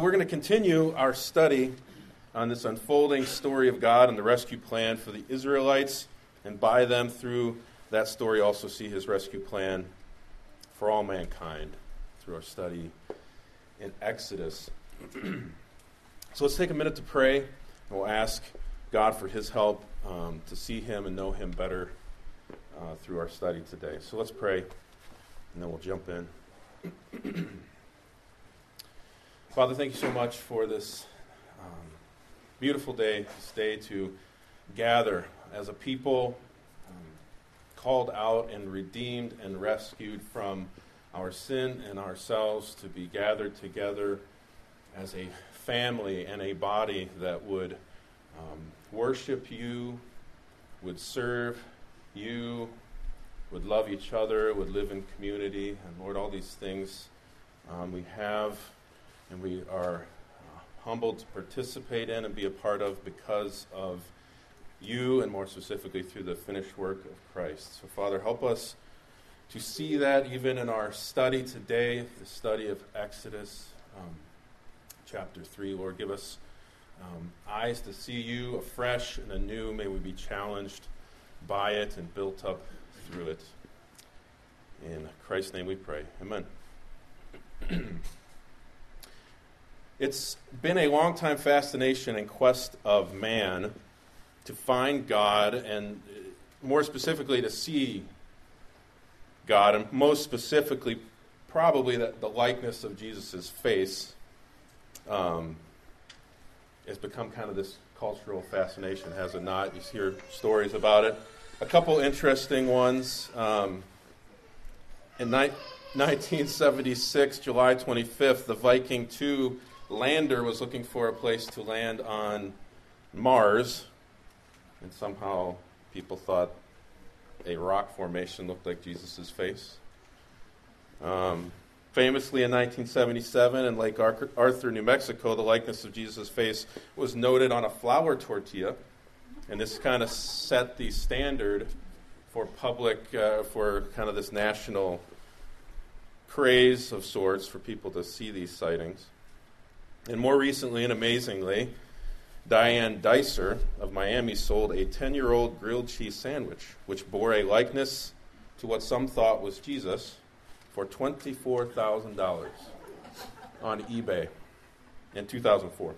we're going to continue our study on this unfolding story of God and the rescue plan for the Israelites, and by them, through that story, also see his rescue plan for all mankind through our study in Exodus. So let's take a minute to pray, and we'll ask God for his help to see him and know him better through our study today. So let's pray, and then we'll jump in. Father, thank you so much for this beautiful day, this day to gather as a people called out and redeemed and rescued from our sin and ourselves, to be gathered together as a family and a body that would worship you, would serve you, would love each other, would live in community. And Lord, all these things we have and we are humbled to participate in and be a part of because of you, and more specifically through the finished work of Christ. So Father, help us to see that even in our study today, the study of Exodus chapter 3. Lord, give us eyes to see you afresh and anew. May we be challenged by it and built up through it. In Christ's name we pray. Amen. It's been a long-time fascination and quest of man to find God, and more specifically to see God, and most specifically probably the likeness of Jesus' face has become kind of this cultural fascination, has it not? You hear stories about it. A couple interesting ones. In 1976, July 25th, the Viking 2 lander was looking for a place to land on Mars, and somehow people thought a rock formation looked like Jesus' face. Famously, in 1977, in Lake Arthur, New Mexico, the likeness of Jesus' face was noted on a flour tortilla, and this kind of set the standard for public, for kind of this national craze of sorts for people to see these sightings. And more recently and amazingly, Diane Dicer of Miami sold a 10-year-old grilled cheese sandwich, which bore a likeness to what some thought was Jesus, for $24,000 on eBay in 2004.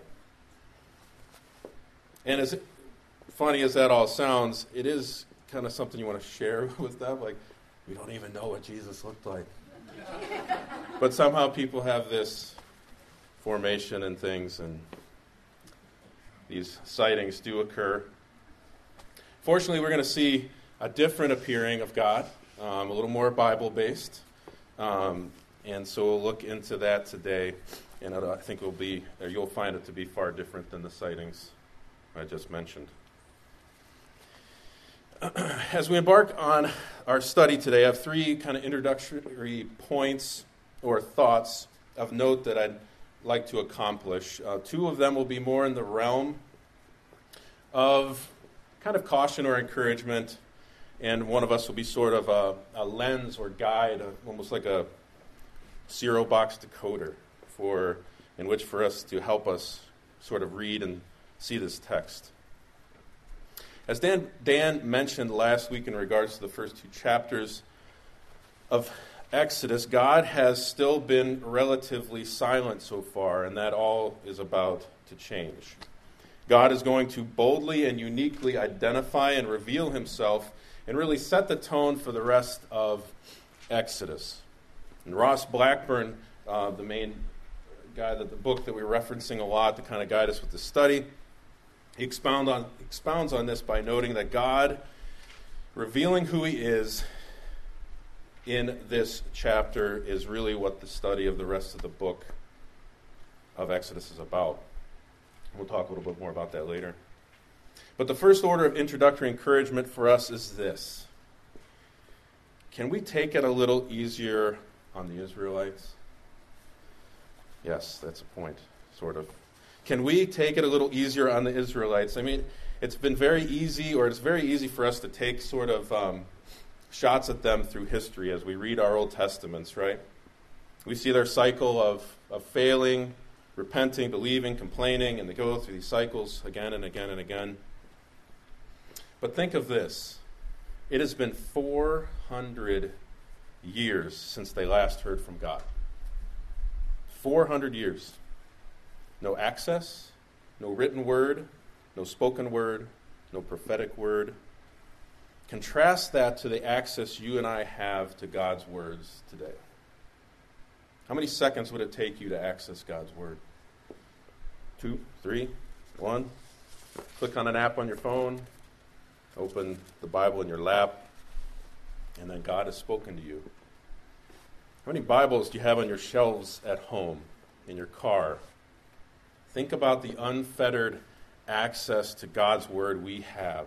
And as funny as that all sounds, it is kind of something you want to share with them. Like, we don't even know what Jesus looked like. But somehow people have this formation and things, and these sightings do occur. Fortunately, we're going to see a different appearing of God, a little more Bible-based, and so we'll look into that today, and I think you'll find it to be far different than the sightings I just mentioned. As we embark on our study today, I have three kind of introductory points or thoughts of note that I'd like to accomplish. Two of them will be more in the realm of kind of caution or encouragement, and one of us will be sort of a lens or guide, almost like a zero box decoder in which for us to help us sort of read and see this text. As Dan mentioned last week in regards to the first two chapters of Exodus, God has still been relatively silent so far, and that all is about to change. God is going to boldly and uniquely identify and reveal himself and really set the tone for the rest of Exodus. And Ross Blackburn, the main guy, the book that we're referencing a lot to kind of guide us with the study, he expounds on this by noting that God revealing who he is in this chapter is really what the study of the rest of the book of Exodus is about. We'll talk a little bit more about that later. But the first order of introductory encouragement for us is this. Can we take it a little easier on the Israelites? Yes, that's a point, sort of. Can we take it a little easier on the Israelites? I mean, it's very easy for us to take sort of shots at them through history as we read our Old Testaments, right? We see their cycle of failing, repenting, believing, complaining, and they go through these cycles again and again and again. But think of this. It has been 400 years since they last heard from God. 400 years. No access, no written word, no spoken word, no prophetic word. Contrast that to the access you and I have to God's words today. How many seconds would it take you to access God's word? 2, 3, 1. Click on an app on your phone, open the Bible in your lap, and then God has spoken to you. How many Bibles do you have on your shelves at home, in your car? Think about the unfettered access to God's word we have.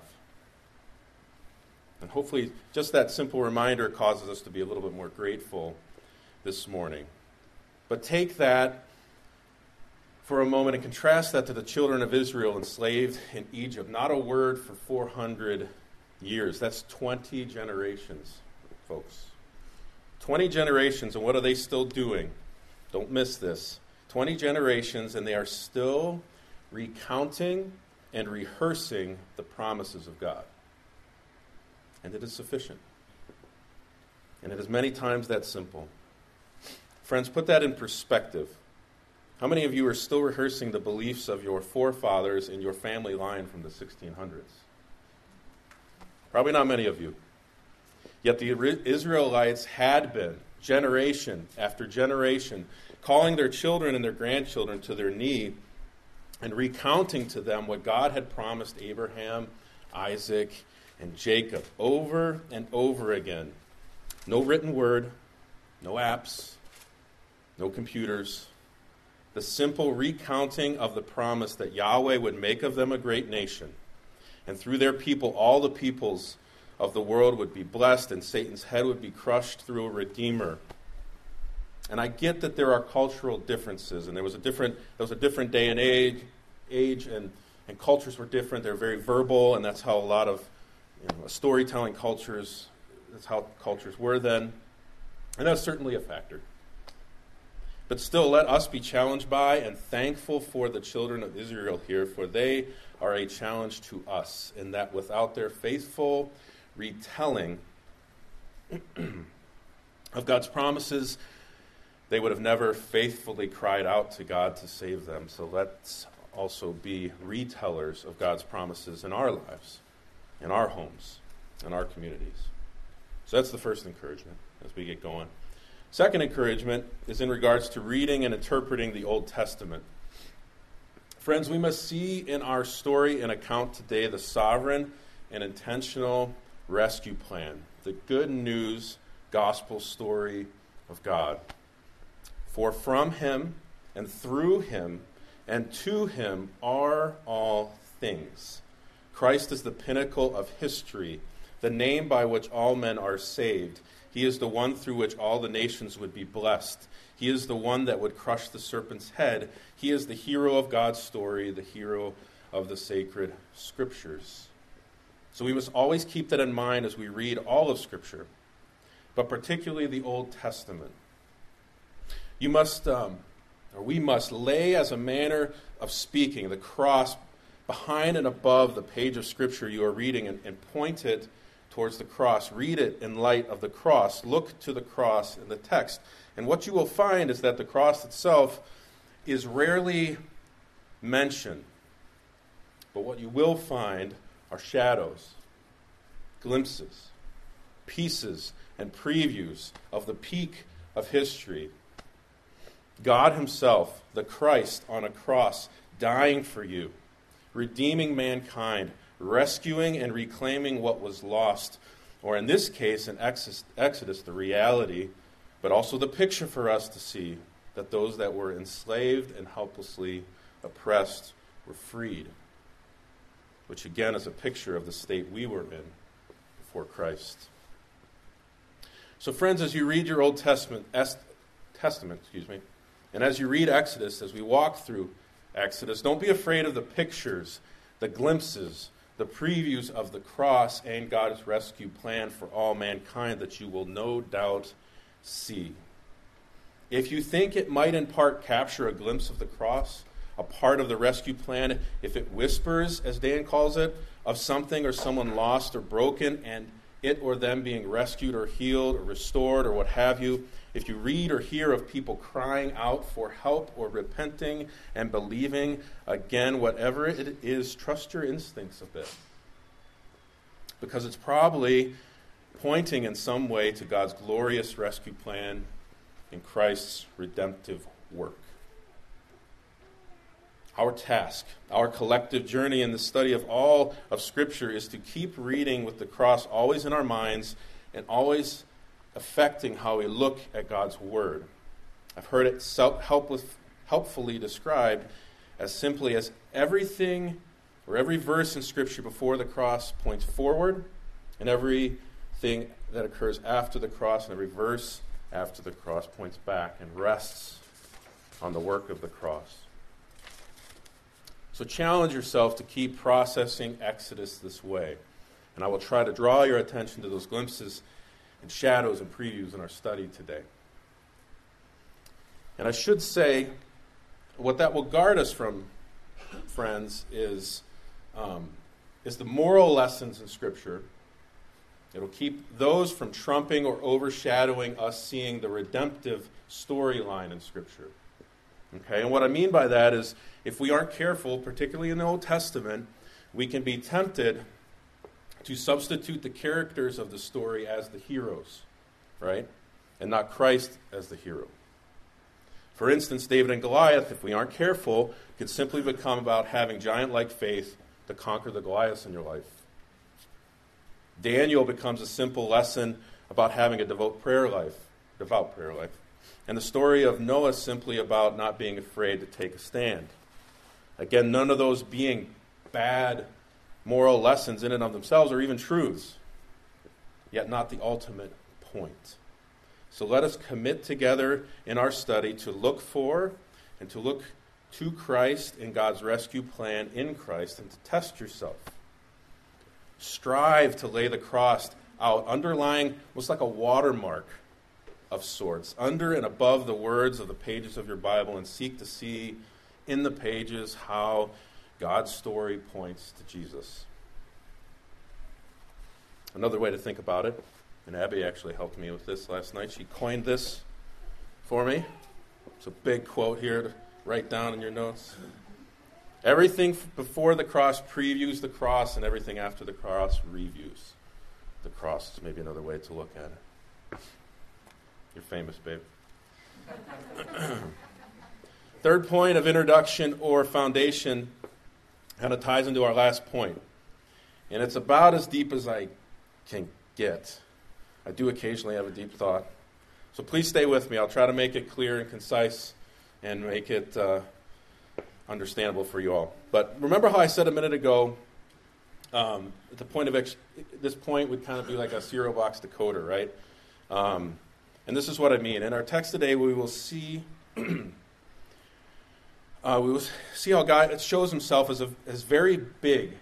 And hopefully just that simple reminder causes us to be a little bit more grateful this morning. But take that for a moment and contrast that to the children of Israel enslaved in Egypt. Not a word for 400 years. That's 20 generations, folks. 20 generations, and what are they still doing? Don't miss this. 20 generations, and they are still recounting and rehearsing the promises of God. And it is sufficient. And it is many times that simple. Friends, put that in perspective. How many of you are still rehearsing the beliefs of your forefathers in your family line from the 1600s? Probably not many of you. Yet the Israelites had been, generation after generation, calling their children and their grandchildren to their knee and recounting to them what God had promised Abraham, Isaac, and Jacob over and over again. No written word, no apps, no computers. The simple recounting of the promise that Yahweh would make of them a great nation, and through their people all the peoples of the world would be blessed, and Satan's head would be crushed through a redeemer. And I get that there are cultural differences, and there was a different day and age, and cultures were different. They're very verbal, and that's how a lot of storytelling cultures, that's how cultures were then. And that's certainly a factor. But still, let us be challenged by and thankful for the children of Israel here, for they are a challenge to us, in that without their faithful retelling of God's promises, they would have never faithfully cried out to God to save them. So let's also be retellers of God's promises in our lives, in our homes, in our communities. So that's the first encouragement as we get going. Second encouragement is in regards to reading and interpreting the Old Testament. Friends, we must see in our story and account today the sovereign and intentional rescue plan, the good news gospel story of God. For from him and through him and to him are all things. Christ is the pinnacle of history, the name by which all men are saved. He is the one through which all the nations would be blessed. He is the one that would crush the serpent's head. He is the hero of God's story, the hero of the sacred scriptures. So we must always keep that in mind as we read all of Scripture, but particularly the Old Testament. We must lay as a manner of speaking the cross behind and above the page of Scripture you are reading and point it towards the cross. Read it in light of the cross. Look to the cross in the text. And what you will find is that the cross itself is rarely mentioned. But what you will find are shadows, glimpses, pieces, and previews of the peak of history. God himself, the Christ on a cross, dying for you, redeeming mankind, rescuing and reclaiming what was lost, or in this case, in Exodus, the reality, but also the picture for us to see that those that were enslaved and helplessly oppressed were freed, which again is a picture of the state we were in before Christ. So friends, as you read your Old Testament, and as you read Exodus, as we walk through Exodus, don't be afraid of the pictures, the glimpses, the previews of the cross and God's rescue plan for all mankind that you will no doubt see. If you think it might in part capture a glimpse of the cross, a part of the rescue plan, if it whispers, as Dan calls it, of something or someone lost or broken, and it or them being rescued or healed or restored or what have you, if you read or hear of people crying out for help or repenting and believing, again, whatever it is, trust your instincts a bit. Because it's probably pointing in some way to God's glorious rescue plan in Christ's redemptive work. Our task, our collective journey in the study of all of Scripture is to keep reading with the cross always in our minds and always affecting how we look at God's Word. I've heard it helpfully described as simply as everything or every verse in Scripture before the cross points forward, and everything that occurs after the cross and every verse after the cross points back and rests on the work of the cross. So challenge yourself to keep processing Exodus this way. And I will try to draw your attention to those glimpses and shadows and previews in our study today. And I should say, what that will guard us from, friends, is the moral lessons in Scripture. It'll keep those from trumping or overshadowing us seeing the redemptive storyline in Scripture. Okay, and what I mean by that is, if we aren't careful, particularly in the Old Testament, we can be tempted to substitute the characters of the story as the heroes, right? And not Christ as the hero. For instance, David and Goliath, if we aren't careful, could simply become about having giant-like faith to conquer the Goliaths in your life. Daniel becomes a simple lesson about having a devout prayer life. And the story of Noah is simply about not being afraid to take a stand. Again, none of those being bad moral lessons in and of themselves or even truths, yet not the ultimate point. So let us commit together in our study to look for and to look to Christ in God's rescue plan in Christ and to test yourself. Strive to lay the cross out, underlying what's like a watermark of sorts, under and above the words of the pages of your Bible, and seek to see in the pages how God's story points to Jesus. Another way to think about it, and Abby actually helped me with this last night. She coined this for me. It's a big quote here to write down in your notes. Everything before the cross previews the cross, and everything after the cross reviews the cross. Is maybe another way to look at it. You're famous, babe. Third point of introduction or foundation kind of ties into our last point. And it's about as deep as I can get. I do occasionally have a deep thought. So please stay with me. I'll try to make it clear and concise and make it understandable for you all. But remember how I said a minute ago, at the point of this point would kind of be like a cereal box decoder, right? And this is what I mean. In our text today, we will see how God shows himself as very big,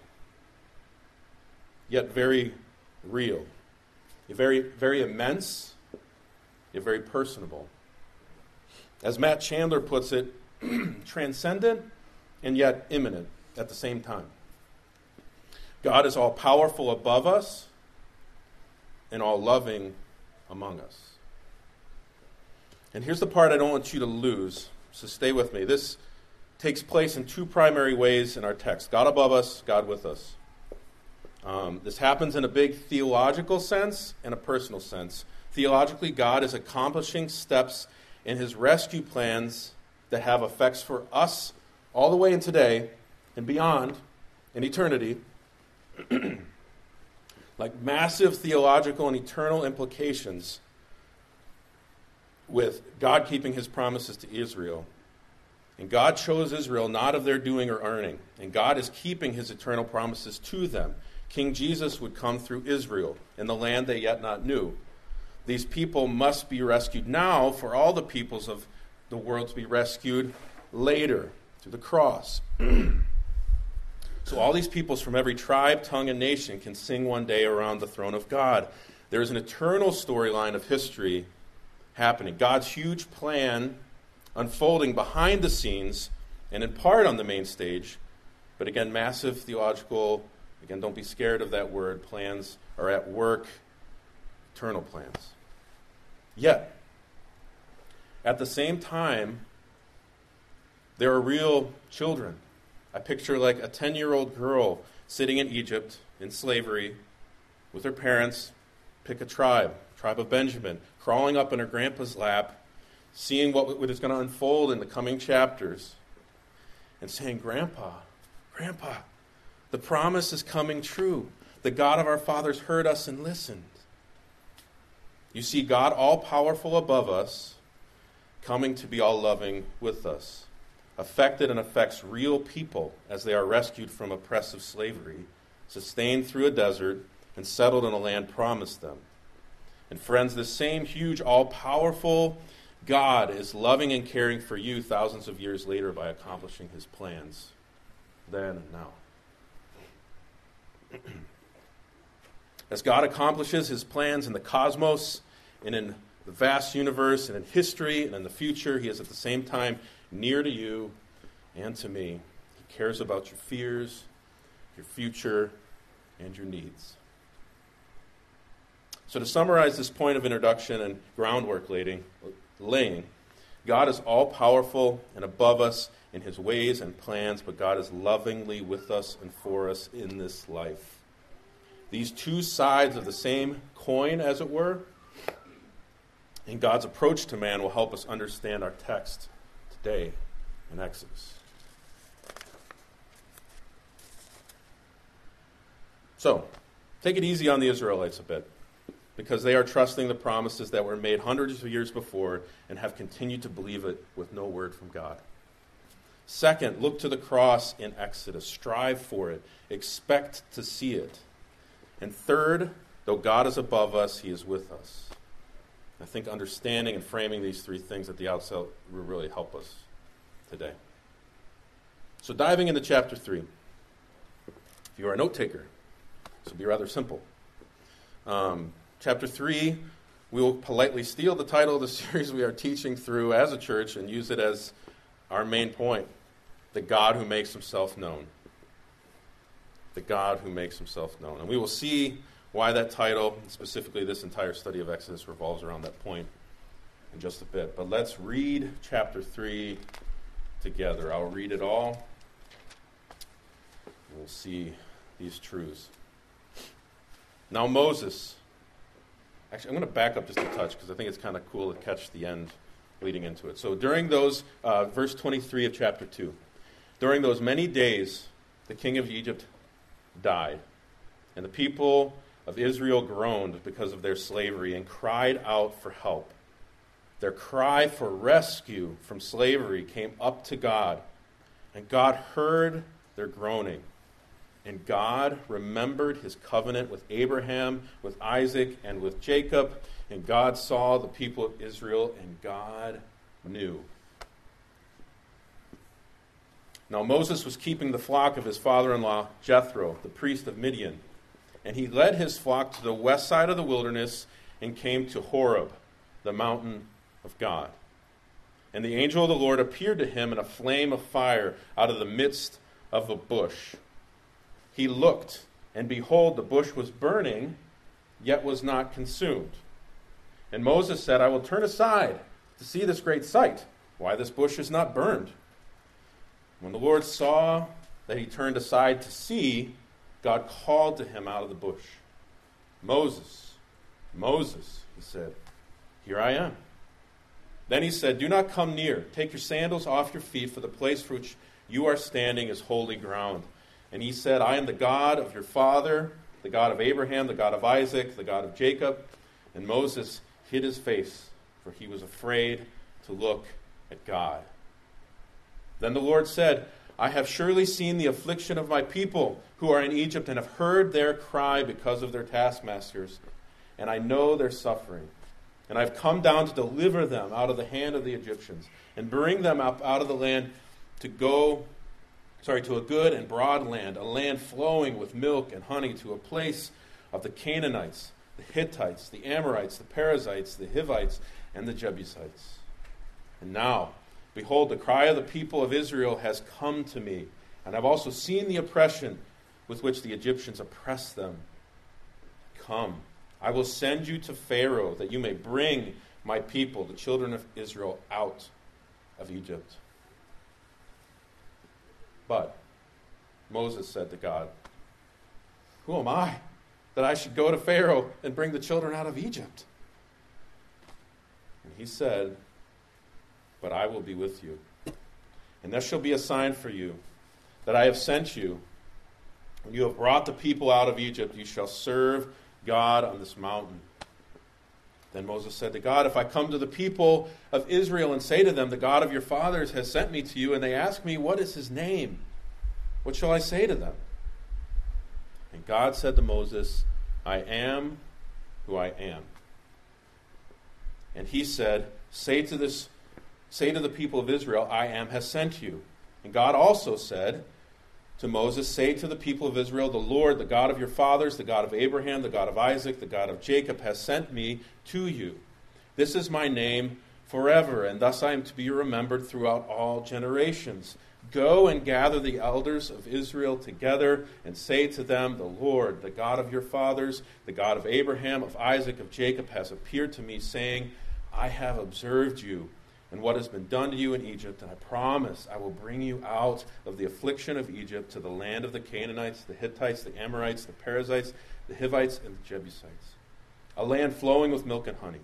yet very real. Very, very immense, yet very personable. As Matt Chandler puts it, transcendent and yet immanent at the same time. God is all powerful above us and all loving among us. And here's the part I don't want you to lose, so stay with me. This takes place in two primary ways in our text. God above us, God with us. This happens in a big theological sense and a personal sense. Theologically, God is accomplishing steps in his rescue plans that have effects for us all the way in today and beyond in eternity. Like massive theological and eternal implications with God keeping his promises to Israel. And God chose Israel not of their doing or earning. And God is keeping his eternal promises to them. King Jesus would come through Israel in the land they yet not knew. These people must be rescued now for all the peoples of the world to be rescued later through the cross. So all these peoples from every tribe, tongue, and nation can sing one day around the throne of God. There is an eternal storyline of history happening. God's huge plan unfolding behind the scenes and in part on the main stage. But again, massive theological, again, don't be scared of that word, plans are at work, eternal plans. Yet, at the same time, there are real children. I picture like a 10-year-old girl sitting in Egypt in slavery with her parents, pick a tribe of Benjamin, crawling up in her grandpa's lap, seeing what is going to unfold in the coming chapters, and saying, Grandpa, the promise is coming true. The God of our fathers heard us and listened. You see God all-powerful above us, coming to be all-loving with us, affected and affects real people as they are rescued from oppressive slavery, sustained through a desert, and settled in a land promised them. And friends, this same huge, all-powerful God is loving and caring for you thousands of years later by accomplishing his plans then and now. As God accomplishes his plans in the cosmos and in the vast universe and in history and in the future, he is at the same time near to you and to me. He cares about your fears, your future, and your needs. So to summarize this point of introduction and groundwork laying, God is all-powerful and above us in his ways and plans, but God is lovingly with us and for us in this life. These two sides of the same coin, as it were, and God's approach to man will help us understand our text today in Exodus. So, take it easy on the Israelites a bit, because they are trusting the promises that were made hundreds of years before and have continued to believe it with no word from God. Second, look to the cross in Exodus. Strive for it. Expect to see it. And third, though God is above us, he is with us. I think understanding and framing these three things at the outset will really help us today. So diving into chapter 3. If you are a note taker, this will be rather simple. Chapter 3, we will politely steal the title of the series we are teaching through as a church and use it as our main point. The God who makes himself known. The God who makes himself known. And we will see why that title, specifically this entire study of Exodus, revolves around that point in just a bit. But let's read chapter 3 together. I'll read it all. We'll see these truths. Now Moses. Actually, I'm going to back up just a touch because I think it's kind of cool to catch the end leading into it. So during those, verse 23 of chapter 2, during those many days, the king of Egypt died, and the people of Israel groaned because of their slavery and cried out for help. Their cry for rescue from slavery came up to God, and God heard their groaning. And God remembered his covenant with Abraham, with Isaac, and with Jacob. And God saw the people of Israel, and God knew. Now Moses was keeping the flock of his father-in-law, Jethro, the priest of Midian. And he led his flock to the west side of the wilderness and came to Horeb, the mountain of God. And the angel of the Lord appeared to him in a flame of fire out of the midst of a bush. He looked, and behold, the bush was burning, yet was not consumed. And Moses said, I will turn aside to see this great sight, why this bush is not burned. When the Lord saw that he turned aside to see, God called to him out of the bush. Moses, Moses, he said, here I am. Then he said, do not come near. Take your sandals off your feet, for the place for which you are standing is holy ground. And he said, I am the God of your father, the God of Abraham, the God of Isaac, the God of Jacob. And Moses hid his face, for he was afraid to look at God. Then the Lord said, I have surely seen the affliction of my people who are in Egypt and have heard their cry because of their taskmasters. And I know their suffering. And I have come down to deliver them out of the hand of the Egyptians and bring them up out of the land to a good and broad land, a land flowing with milk and honey, to a place of the Canaanites, the Hittites, the Amorites, the Perizzites, the Hivites, and the Jebusites. And now, behold, the cry of the people of Israel has come to me, and I've also seen the oppression with which the Egyptians oppress them. Come, I will send you to Pharaoh, that you may bring my people, the children of Israel, out of Egypt. But Moses said to God, who am I that I should go to Pharaoh and bring the children out of Egypt? And he said, but I will be with you. And this shall be a sign for you, that I have sent you. When you have brought the people out of Egypt, you shall serve God on this mountain. Then Moses said to God, if I come to the people of Israel and say to them, the God of your fathers has sent me to you, and they ask me, what is his name? What shall I say to them? And God said to Moses, I am who I am. And he said, say to the people of Israel, I am has sent you. And God also said to Moses, say to the people of Israel, the Lord, the God of your fathers, the God of Abraham, the God of Isaac, the God of Jacob, has sent me to you. This is my name forever, and thus I am to be remembered throughout all generations. Go and gather the elders of Israel together and say to them, the Lord, the God of your fathers, the God of Abraham, of Isaac, of Jacob, has appeared to me, saying, I have observed you and what has been done to you in Egypt, and I promise I will bring you out of the affliction of Egypt to the land of the Canaanites, the Hittites, the Amorites, the Perizzites, the Hivites, and the Jebusites, a land flowing with milk and honey.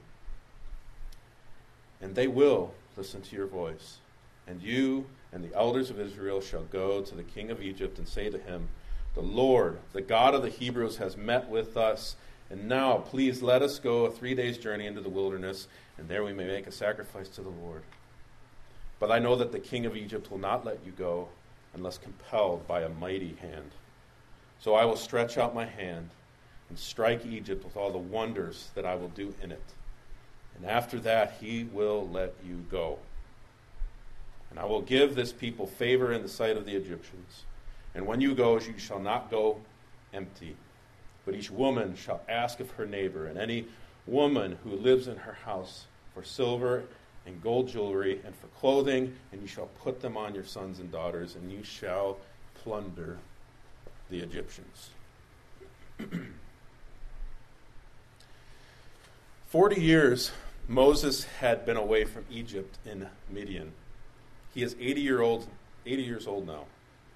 And they will listen to your voice, and you and the elders of Israel shall go to the king of Egypt and say to him, the Lord, the God of the Hebrews, has met with us, and now please let us go a 3 days' journey into the wilderness, and there we may make a sacrifice to the Lord. But I know that the king of Egypt will not let you go unless compelled by a mighty hand. So I will stretch out my hand and strike Egypt with all the wonders that I will do in it. And after that he will let you go. And I will give this people favor in the sight of the Egyptians. And when you go, you shall not go empty. But each woman shall ask of her neighbor, and any woman who lives in her house, for silver and gold jewelry and for clothing, and you shall put them on your sons and daughters, and you shall plunder the Egyptians. 40 years Moses had been away from Egypt in Midian. He is 80 years old now.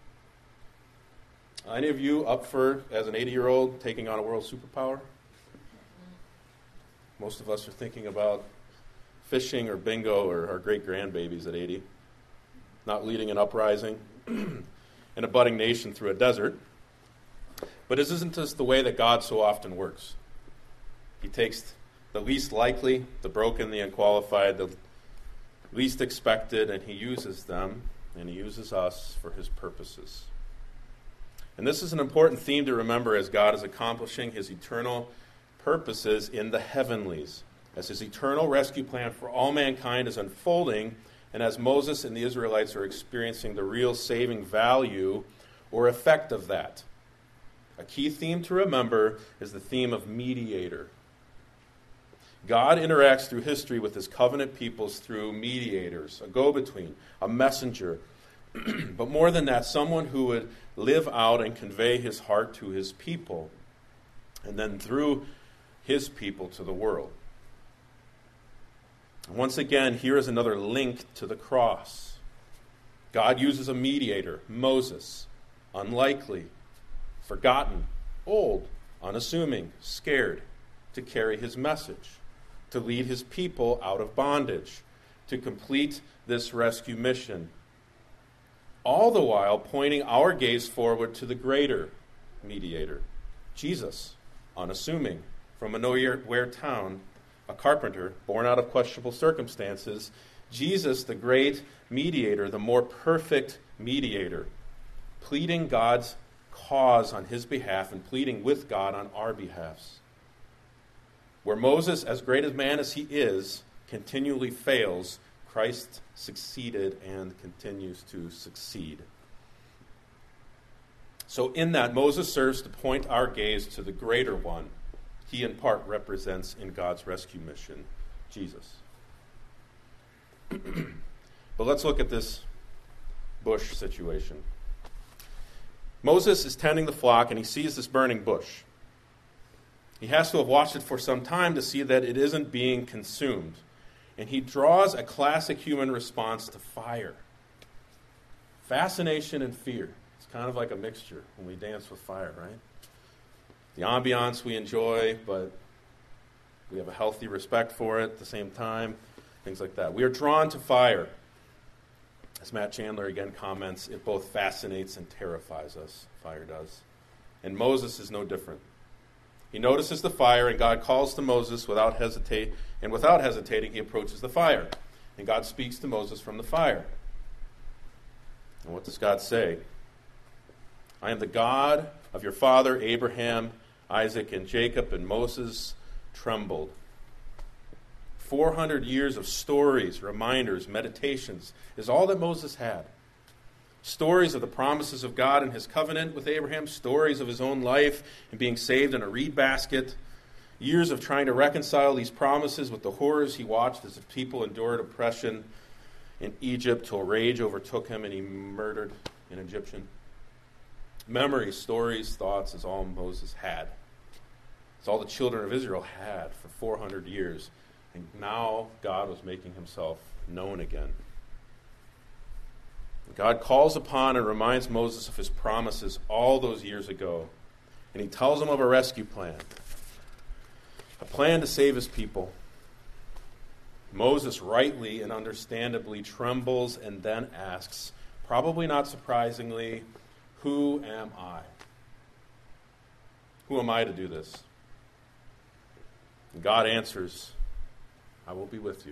Any of you up for, as an 80-year-old, taking on a world superpower? Most of us are thinking about fishing or bingo or our great-grandbabies at 80, not leading an uprising in a budding nation through a desert. But isn't this the way that God so often works? He takes the least likely, the broken, the unqualified, the least expected, and he uses them, and he uses us for his purposes. And this is an important theme to remember as God is accomplishing his eternal purposes in the heavenlies, as his eternal rescue plan for all mankind is unfolding, and as Moses and the Israelites are experiencing the real saving value or effect of that. A key theme to remember is the theme of mediator. God interacts through history with his covenant peoples through mediators, a go-between, a messenger, but more than that, someone who would live out and convey his heart to his people, and then through his people to the world. Once again, here is another link to the cross. God uses a mediator, Moses, unlikely, forgotten, old, unassuming, scared, to carry his message, to lead his people out of bondage, to complete this rescue mission. All the while pointing our gaze forward to the greater mediator, Jesus, unassuming, from a nowhere town, a carpenter, born out of questionable circumstances. Jesus, the great mediator, the more perfect mediator, pleading God's cause on his behalf and pleading with God on our behalfs. Where Moses, as great a man as he is, continually fails, Christ succeeded and continues to succeed. So in that, Moses serves to point our gaze to the greater one he in part represents in God's rescue mission, Jesus. But let's look at this bush situation. Moses is tending the flock, and he sees this burning bush. He has to have watched it for some time to see that it isn't being consumed. And he draws a classic human response to fire. Fascination and fear. It's kind of like a mixture when we dance with fire, right? The ambiance we enjoy, but we have a healthy respect for it at the same time. Things like that. We are drawn to fire. As Matt Chandler again comments, it both fascinates and terrifies us. Fire does. And Moses is no different. He notices the fire, and God calls to Moses without hesitation, and without hesitating, he approaches the fire. And God speaks to Moses from the fire. And what does God say? I am the God of your father Abraham, Isaac, and Jacob. And Moses trembled. 400 years of stories, reminders, meditations is all that Moses had. Stories of the promises of God and his covenant with Abraham, stories of his own life and being saved in a reed basket, years of trying to reconcile these promises with the horrors he watched as the people endured oppression in Egypt till rage overtook him and he murdered an Egyptian. Memories, stories, thoughts is all Moses had. It's all the children of Israel had for 400 years. And now God was making himself known again. God calls upon and reminds Moses of his promises all those years ago. And he tells him of a rescue plan. A plan to save his people. Moses rightly and understandably trembles and then asks, probably not surprisingly, who am I? Who am I to do this? And God answers, I will be with you.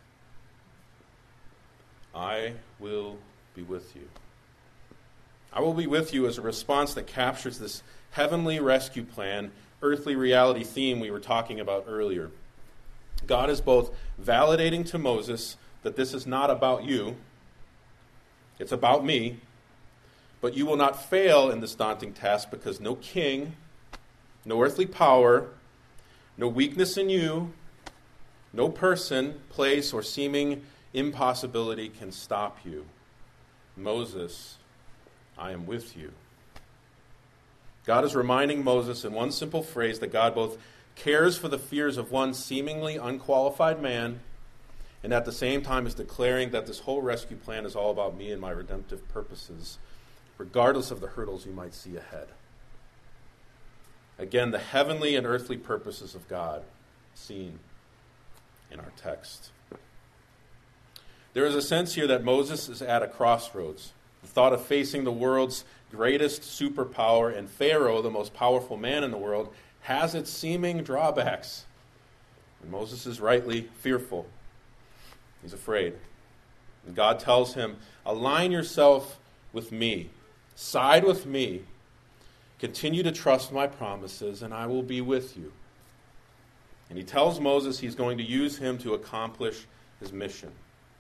I will be with you. I will be with you as a response that captures this heavenly rescue plan, earthly reality theme we were talking about earlier. God is both validating to Moses that this is not about you, it's about me, but you will not fail in this daunting task because no king, no earthly power, no weakness in you, no person, place, or seeming impossibility can stop you. Moses, I am with you. God is reminding Moses in one simple phrase that God both cares for the fears of one seemingly unqualified man and at the same time is declaring that this whole rescue plan is all about me and my redemptive purposes, regardless of the hurdles you might see ahead. Again, the heavenly and earthly purposes of God seen in our text. There is a sense here that Moses is at a crossroads. The thought of facing the world's greatest superpower and Pharaoh, the most powerful man in the world, has its seeming drawbacks. And Moses is rightly fearful. He's afraid. And God tells him, align yourself with me. Side with me. Continue to trust my promises, and I will be with you. And he tells Moses he's going to use him to accomplish his mission.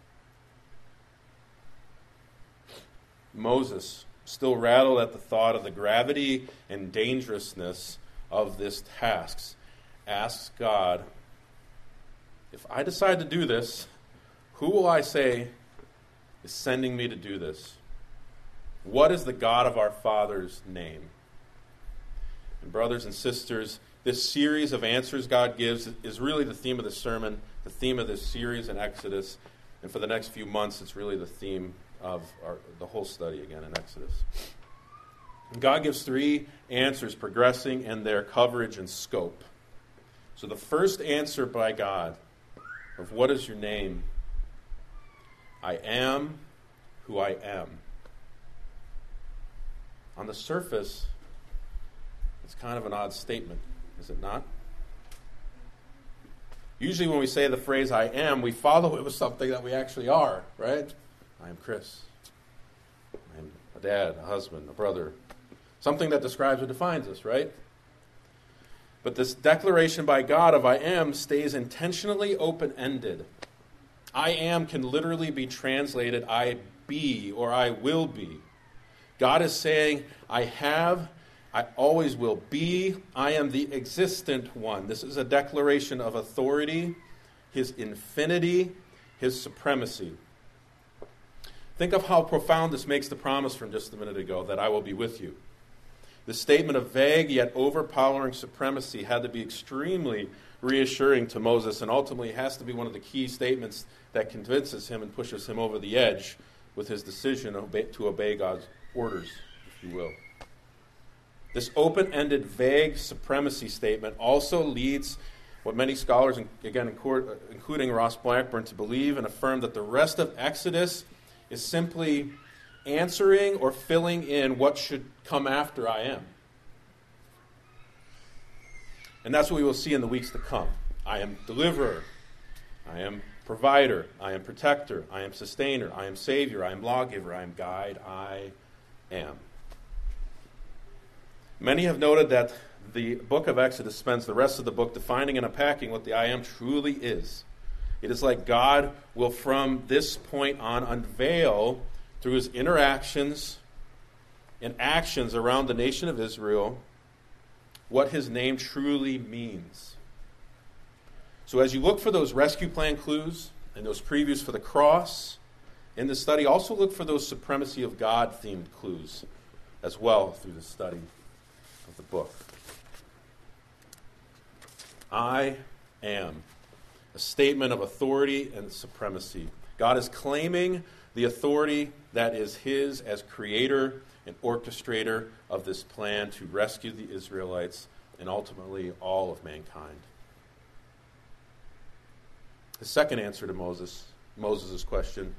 Moses, still rattled at the thought of the gravity and dangerousness of this task, asks God, if I decide to do this, who will I say is sending me to do this? What is the God of our fathers' name? And brothers and sisters, this series of answers God gives is really the theme of the sermon, the theme of this series in Exodus. And for the next few months, it's really the theme of the whole study again in Exodus. And God gives three answers progressing in their coverage and scope. So the first answer by God of what is your name? I am who I am. On the surface, it's kind of an odd statement, is it not? Usually when we say the phrase I am, we follow it with something that we actually are, right? I am Chris. I am a dad, a husband, a brother. Something that describes or defines us, right? But this declaration by God of I am stays intentionally open-ended. I am can literally be translated I be or I will be. God is saying, I have, I always will be, I am the existent one. This is a declaration of authority, his infinity, his supremacy. Think of how profound this makes the promise from just a minute ago, that I will be with you. The statement of vague yet overpowering supremacy had to be extremely reassuring to Moses, and ultimately has to be one of the key statements that convinces him and pushes him over the edge with his decision to obey God's orders, if you will. This open-ended, vague supremacy statement also leads what many scholars, again including Ross Blackburn, to believe and affirm that the rest of Exodus is simply answering or filling in what should come after I am. And that's what we will see in the weeks to come. I am deliverer. I am provider. I am protector. I am sustainer. I am savior. I am lawgiver. I am guide. I am. Many have noted that the book of Exodus spends the rest of the book defining and unpacking what the I am truly is. It is like God will from this point on unveil through his interactions and actions around the nation of Israel what his name truly means. So as you look for those rescue plan clues and those previews for the cross in the study, also look for those supremacy of God-themed clues as well through the study of the book. I am a statement of authority and supremacy. God is claiming the authority that is his as creator and orchestrator of this plan to rescue the Israelites and ultimately all of mankind. The second answer to Moses' question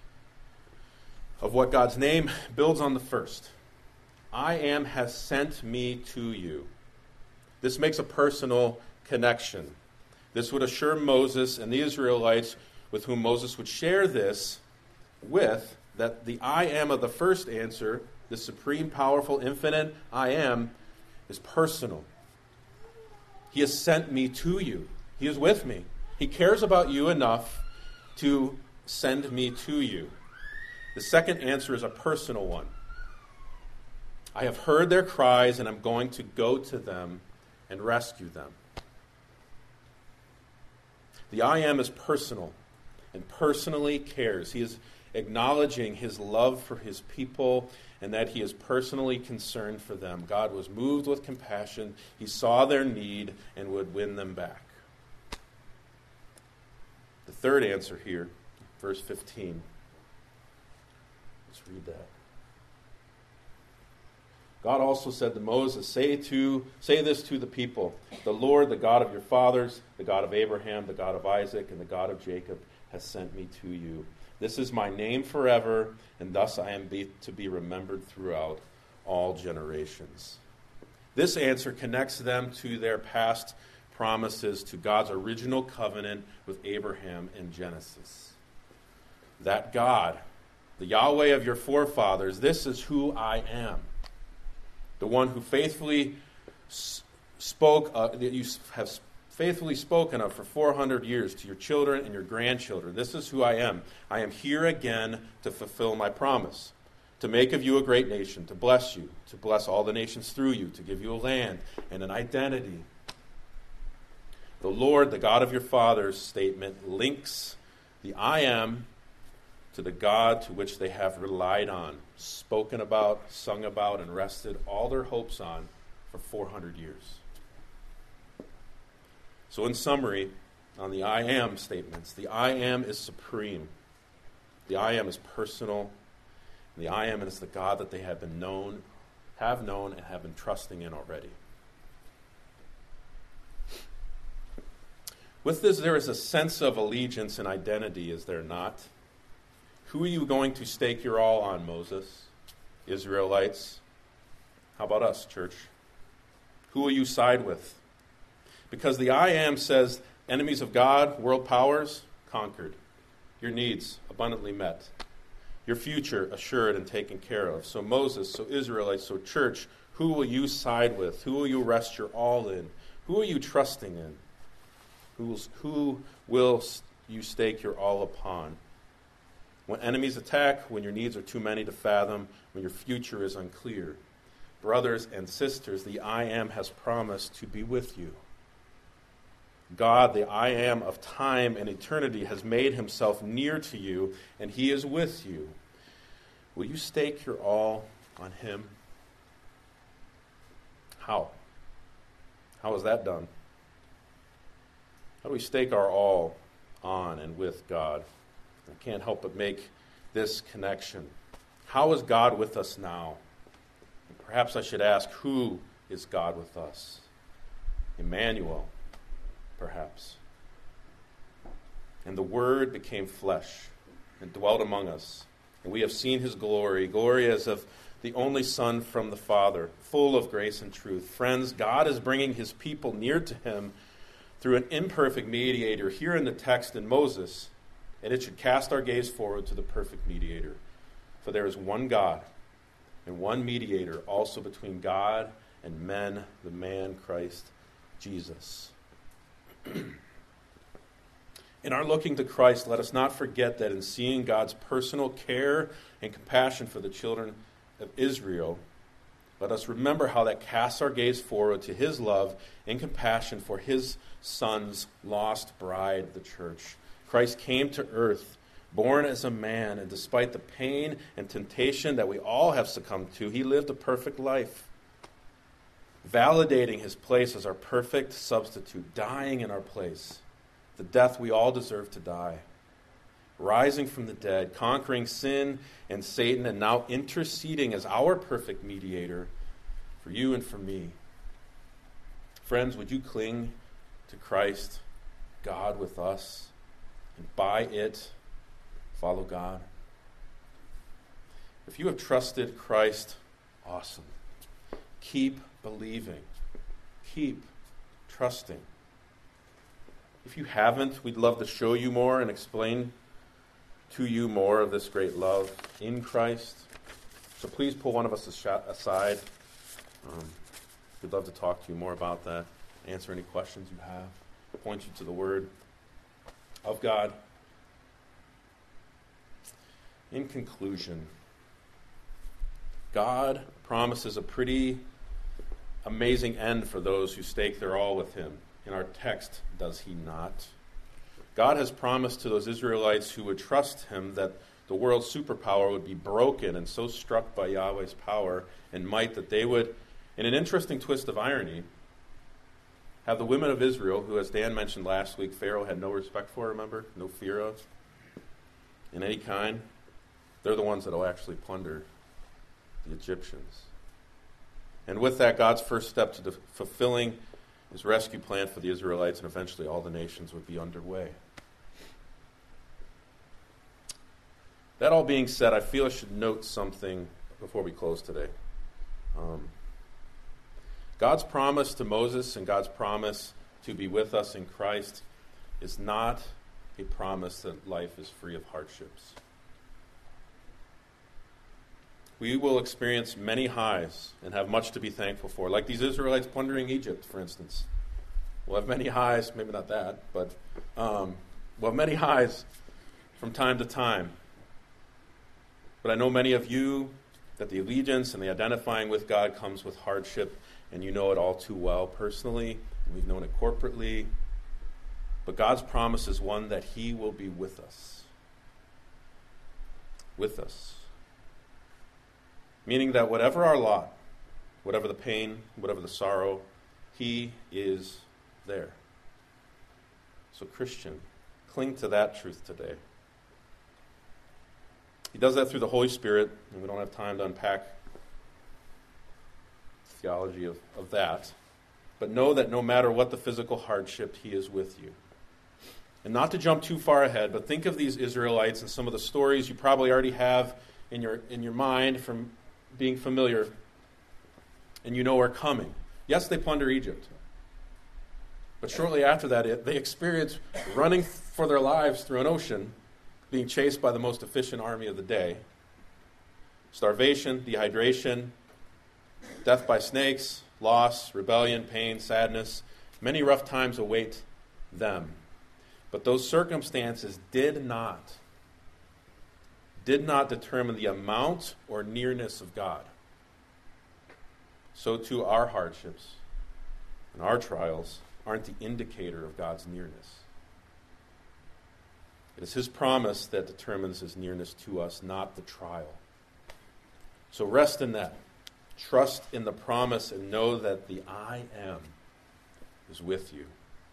of what God's name builds on the first. I am has sent me to you. This makes a personal connection. This would assure Moses and the Israelites with whom Moses would share this with, that the I am of the first answer, the supreme, powerful, infinite I am, is personal. He has sent me to you. He is with me. He cares about you enough to send me to you. The second answer is a personal one. I have heard their cries, and I'm going to go to them and rescue them. The I am is personal and personally cares. He is acknowledging his love for his people and that he is personally concerned for them. God was moved with compassion. He saw their need and would win them back. The third answer here, verse 15. Let's read that. God also said to Moses, say this to the people, the Lord, the God of your fathers, the God of Abraham, the God of Isaac, and the God of Jacob, has sent me to you. This is my name forever, and thus I am to be remembered throughout all generations. This answer connects them to their past promises, to God's original covenant with Abraham in Genesis. That God, the Yahweh of your forefathers, this is who I am. The one who faithfully spoke, that you have faithfully spoken of for 400 years to your children and your grandchildren. This is who I am. I am here again to fulfill my promise, to make of you a great nation, to bless you, to bless all the nations through you, to give you a land and an identity. The Lord, the God of your fathers statement links the I am to the God to which they have relied on, spoken about, sung about, and rested all their hopes on for 400 years. So in summary, on the I am statements, the I am is supreme. The I am is personal. And the I am is the God that they have known, and have been trusting in already. With this, there is a sense of allegiance and identity, is there not? Who are you going to stake your all on, Moses? Israelites? How about us, church? Who will you side with? Because the I am says, enemies of God, world powers, conquered. Your needs abundantly met. Your future assured and taken care of. So Moses, so Israelites, so church, who will you side with? Who will you rest your all in? Who are you trusting in? Who will you stake your all upon? When enemies attack, when your needs are too many to fathom, when your future is unclear. Brothers and sisters, the I am has promised to be with you. God, the I am of time and eternity, has made himself near to you, and he is with you. Will you stake your all on him? How? How is that done? How do we stake our all on and with God? I can't help but make this connection. How is God with us now? Perhaps I should ask, who is God with us? Emmanuel, perhaps. And the Word became flesh and dwelt among us. And we have seen his glory, glory as of the only Son from the Father, full of grace and truth. Friends, God is bringing his people near to him through an imperfect mediator here in the text in Moses, and it should cast our gaze forward to the perfect mediator. For there is one God and one mediator also between God and men, the man Christ Jesus. In our looking to Christ, let us not forget that in seeing God's personal care and compassion for the children of Israel, let us remember how that casts our gaze forward to his love and compassion for his Son's lost bride, the church. Christ came to earth, born as a man, and despite the pain and temptation that we all have succumbed to, he lived a perfect life, validating his place as our perfect substitute, dying in our place, the death we all deserve to die, rising from the dead, conquering sin and Satan, and now interceding as our perfect mediator for you and for me. Friends, would you cling to Christ, God with us, and by it follow God? If you have trusted Christ, awesome. Keep believing. Keep trusting. If you haven't, we'd love to show you more and explain to you more of this great love in Christ. So please pull one of us aside. We'd love to talk to you more about that, answer any questions you have, point you to the Word of God. In conclusion, God promises a pretty amazing end for those who stake their all with him. In our text, does he not? God has promised to those Israelites who would trust him that the world's superpower would be broken and so struck by Yahweh's power and might that they would, in an interesting twist of irony, have the women of Israel, who, as Dan mentioned last week, Pharaoh had no respect for, remember? No fear of, in any kind. They're the ones that will actually plunder the Egyptians. And with that, God's first step to fulfilling his rescue plan for the Israelites and eventually all the nations would be underway. That all being said, I feel I should note something before we close today. God's promise to Moses and God's promise to be with us in Christ is not a promise that life is free of hardships. We will experience many highs and have much to be thankful for. Like these Israelites plundering Egypt, for instance. We'll have many highs, maybe not that, but we'll have many highs from time to time. But I know many of you that the allegiance and the identifying with God comes with hardship, and you know it all too well personally, and we've known it corporately. But God's promise is one that he will be with us. With us. Meaning that whatever our lot, whatever the pain, whatever the sorrow, he is there. So Christian, cling to that truth today. He does that through the Holy Spirit, and we don't have time to unpack theology of that. But know that no matter what the physical hardship, he is with you. And not to jump too far ahead, but think of these Israelites and some of the stories you probably already have in your mind from being familiar, and you know are coming. Yes, they plunder Egypt. But shortly after that, they experience running for their lives through an ocean, being chased by the most efficient army of the day. Starvation, dehydration, death by snakes, loss, rebellion, pain, sadness. Many rough times await them. But those circumstances did not determine the amount or nearness of God. So too our hardships and our trials aren't the indicator of God's nearness. It is his promise that determines his nearness to us, not the trial. So rest in that. Trust in the promise and know that the I am is with you.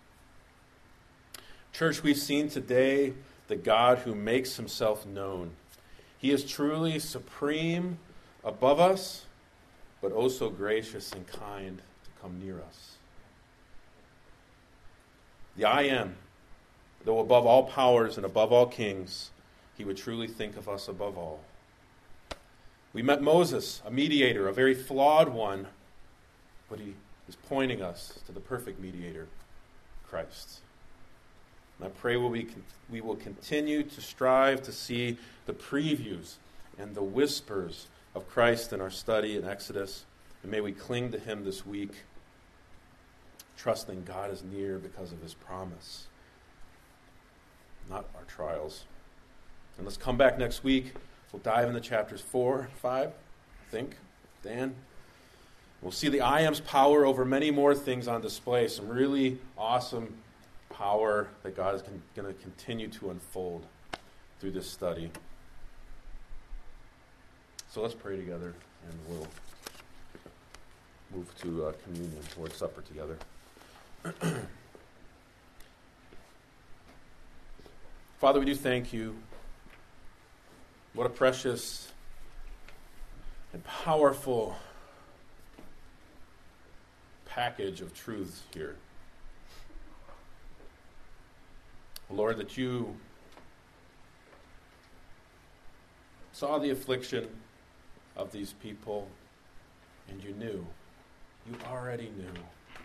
Church, we've seen today the God who makes himself known. He is truly supreme above us, but also gracious and kind to come near us. The I am, though above all powers and above all kings, he would truly think of us above all. We met Moses, a mediator, a very flawed one, but he is pointing us to the perfect mediator, Christ. And I pray we will continue to strive to see the previews and the whispers of Christ in our study in Exodus, and may we cling to him this week, trusting God is near because of his promise, not our trials. And let's come back next week. We'll dive into chapters 4 and 5, I think. Dan? We'll see the I am's power over many more things on display. Some really awesome power that God is going to continue to unfold through this study. So let's pray together, and we'll move to communion, Lord's Supper together. Father, we do thank you. What a precious and powerful package of truths here. Lord, that you saw the affliction of these people, and you knew. You already knew.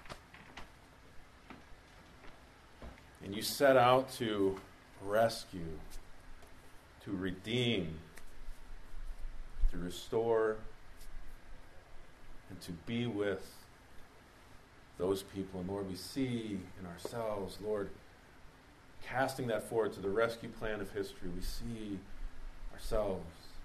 And you set out to rescue, to redeem, to restore, and to be with those people. And Lord, we see in ourselves, Lord, casting that forward to the rescue plan of history, we see ourselves.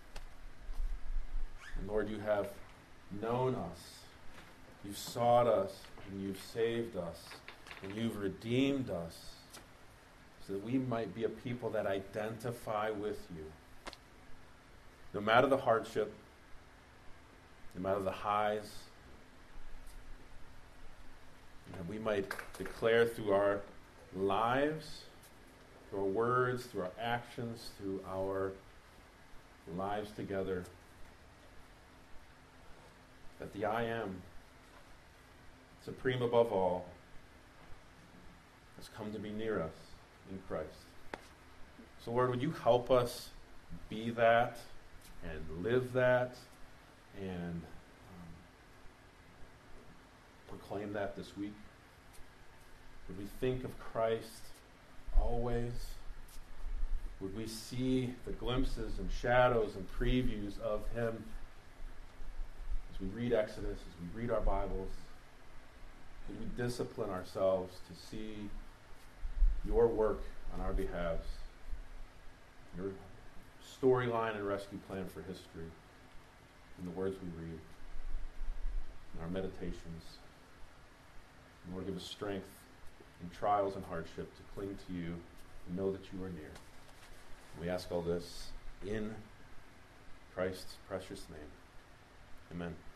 And Lord, you have known us, you've sought us, and you've saved us, and you've redeemed us, so that we might be a people that identify with you. No matter the hardship, no matter the highs, and we might declare through our lives, through our words, through our actions, through our lives together, that the I am, supreme above all, has come to be near us in Christ. So Lord, would you help us be that and live that and proclaim that this week? Would we think of Christ always? Would we see the glimpses and shadows and previews of him as we read Exodus, as we read our Bibles? Would we discipline ourselves to see your work on our behalves, your storyline and rescue plan for history, in the words we read, in our meditations? And Lord, give us strength in trials and hardship to cling to you and know that you are near. And we ask all this in Christ's precious name. Amen.